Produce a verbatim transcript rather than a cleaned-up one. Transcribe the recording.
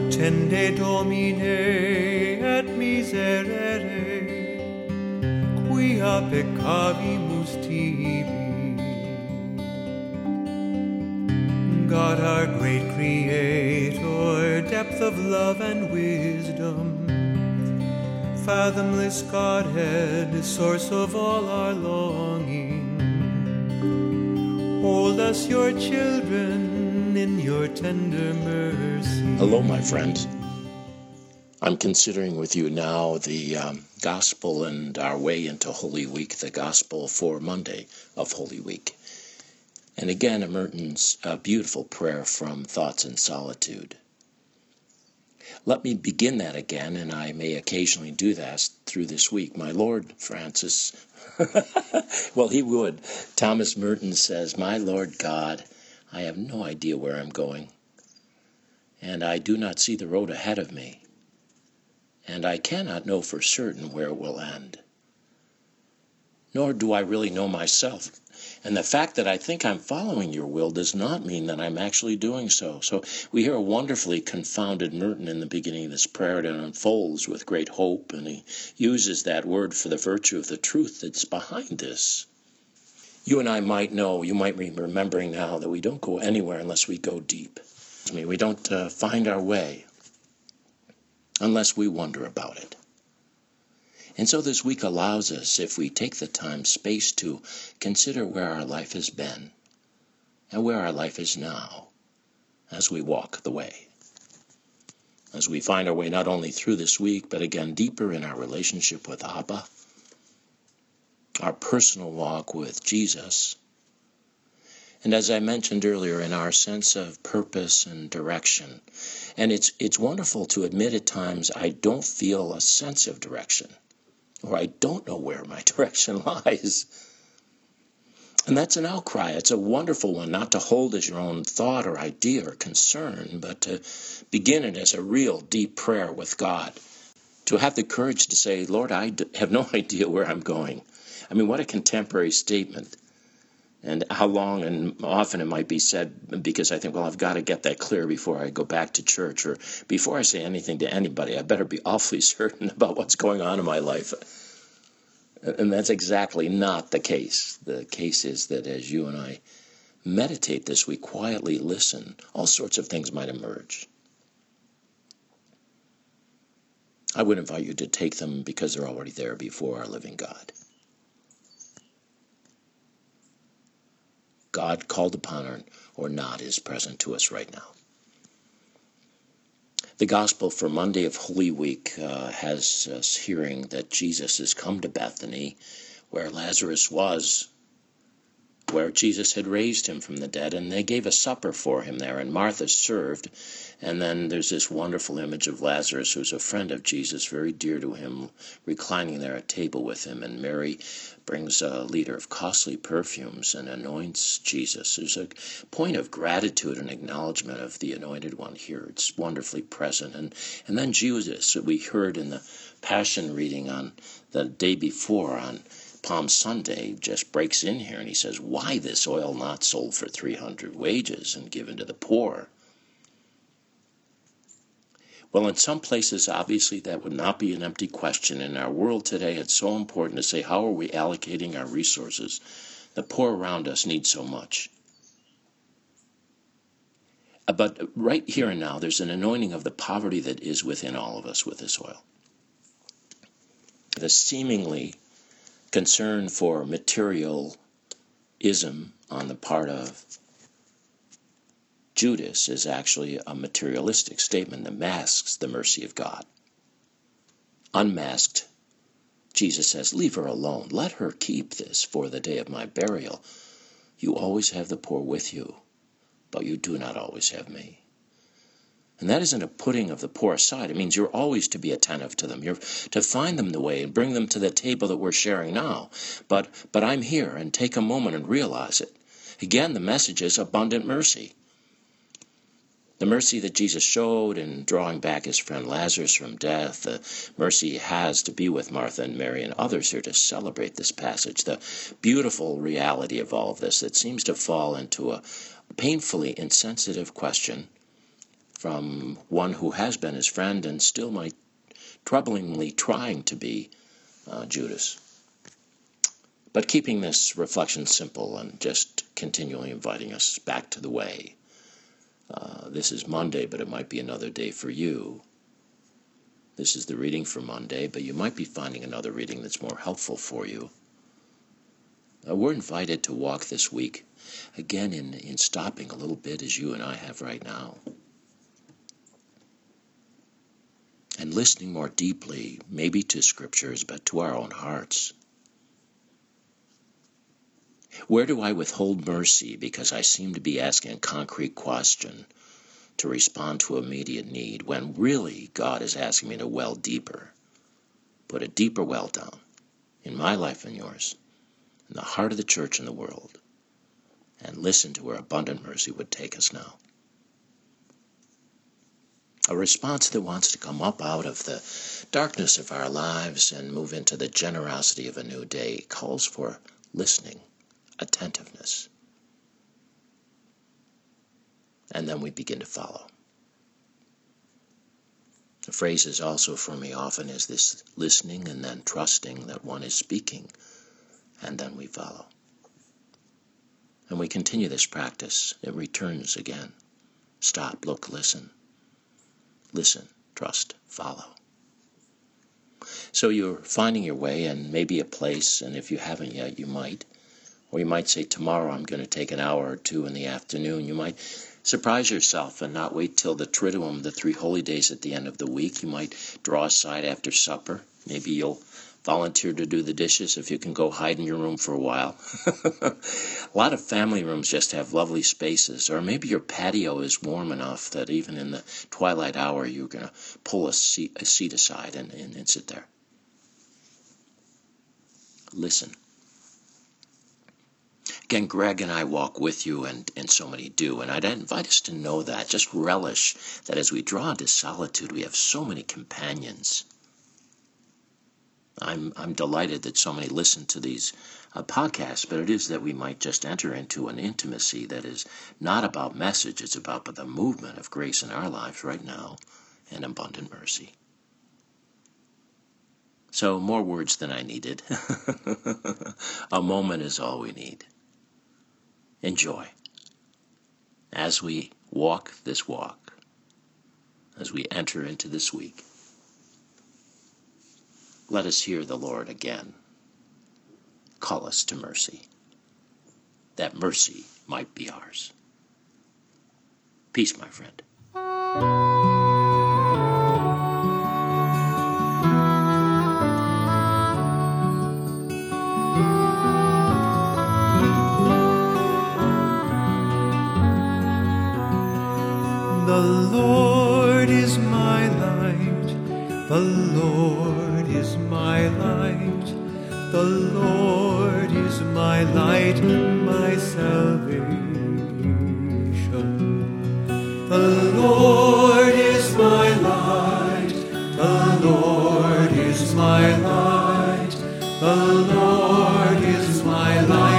Tende Domine et miserere, quia peccavimus tibi. God, our great Creator, depth of love and wisdom, fathomless Godhead, source of all our longing, hold us, your children, in your tender mercy. Hello, my friends. I'm considering with you now the um, Gospel and our way into Holy Week, the Gospel for Monday of Holy Week. And again, Merton's uh, beautiful prayer from Thoughts in Solitude. Let me begin that again, and I may occasionally do that through this week. My Lord Francis, well, he would. Thomas Merton says, "My Lord God, I have no idea where I'm going, and I do not see the road ahead of me, and I cannot know for certain where it will end. Nor do I really know myself. And the fact that I think I'm following your will does not mean that I'm actually doing so." So we hear a wonderfully confounded Merton in the beginning of this prayer that unfolds with great hope, and he uses that word for the virtue of the truth that's behind this. You and I might know, you might be remembering now, that we don't go anywhere unless we go deep. I mean, we don't uh, find our way unless we wonder about it. And so this week allows us, if we take the time, space to consider where our life has been and where our life is now as we walk the way. As we find our way not only through this week, but again deeper in our relationship with Abba, our personal walk with Jesus, and as I mentioned earlier, in our sense of purpose and direction. And it's it's wonderful to admit at times I don't feel a sense of direction, or I don't know where my direction lies. And that's an outcry. It's a wonderful one, not to hold as your own thought or idea or concern, but to begin it as a real deep prayer with God. To have the courage to say, "Lord, I have no idea where I'm going." I mean, what a contemporary statement. And how long and often it might be said, because I think, well, I've got to get that clear before I go back to church, or before I say anything to anybody, I better be awfully certain about what's going on in my life. And that's exactly not the case. The case is that as you and I meditate this week, quietly listen, all sorts of things might emerge. I would invite you to take them because they're already there before our living God. God, called upon or, or not, is present to us right now. The Gospel for Monday of Holy Week uh, has us hearing that Jesus has come to Bethany, where Lazarus was, where Jesus had raised him from the dead, and they gave a supper for him there, and Martha served. And then there's this wonderful image of Lazarus, who's a friend of Jesus, very dear to him, reclining there at table with him, and Mary brings a liter of costly perfumes and anoints Jesus. There's a point of gratitude and acknowledgement of the Anointed One here. It's wonderfully present. And, and then Judas, that we heard in the Passion reading on the day before, on Palm Sunday, just breaks in here and he says, "Why this oil not sold for three hundred wages and given to the poor?" Well, in some places, obviously, that would not be an empty question. In our world today, it's so important to say, how are we allocating our resources? The poor around us need so much. But right here and now, there's an anointing of the poverty that is within all of us with this oil. The seemingly concern for materialism on the part of Judas is actually a materialistic statement that masks the mercy of God. Unmasked, Jesus says, "Leave her alone. Let her keep this for the day of my burial. You always have the poor with you, but you do not always have me." And that isn't a putting of the poor aside. It means you're always to be attentive to them. You're to find them the way and bring them to the table that we're sharing now. But, but I'm here, and take a moment and realize it. Again, the message is abundant mercy. The mercy that Jesus showed in drawing back his friend Lazarus from death, the mercy he has to be with Martha and Mary and others here to celebrate this passage, the beautiful reality of all of this that seems to fall into a painfully insensitive question from one who has been his friend and still might troublingly trying to be uh, Judas. But keeping this reflection simple and just continually inviting us back to the way. Uh, this is Monday, but it might be another day for you. This is the reading for Monday, but you might be finding another reading that's more helpful for you. Uh, we're invited to walk this week, again in, in stopping a little bit as you and I have right now. And listening more deeply, maybe to scriptures, but to our own hearts. Where do I withhold mercy because I seem to be asking a concrete question to respond to immediate need, when really God is asking me to well deeper, put a deeper well down in my life and yours, in the heart of the church and the world, and listen to where abundant mercy would take us now. A response that wants to come up out of the darkness of our lives and move into the generosity of a new day calls for listening, attentiveness. And then we begin to follow. The phrase is also for me often is this listening and then trusting that one is speaking, and then we follow. And we continue this practice. It returns again. Stop, look, listen. Listen, trust, follow. So you're finding your way and maybe a place, and if you haven't yet, you might. Or you might say, tomorrow I'm going to take an hour or two in the afternoon. You might surprise yourself and not wait till the Triduum, the three holy days at the end of the week. You might draw aside after supper. Maybe you'll volunteer to do the dishes if you can go hide in your room for a while. A lot of family rooms just have lovely spaces. Or maybe your patio is warm enough that even in the twilight hour you're going to pull a seat, a seat aside and, and, and sit there. Listen. Again, Greg and I walk with you, and, and so many do, and I'd invite us to know that. Just relish that as we draw into solitude, we have so many companions. I'm I'm delighted that so many listen to these uh, podcasts, but it is that we might just enter into an intimacy that is not about message, it's about but the movement of grace in our lives right now and abundant mercy. So more words than I needed. A moment is all we need. Enjoy as we walk this walk, as we enter into this week. Let us hear the Lord again call us to mercy, that mercy might be ours. Peace, my friend. The Lord is my light, the Lord is my light, the Lord is my light and my salvation. The Lord is my light, the Lord is my light, the Lord is my light.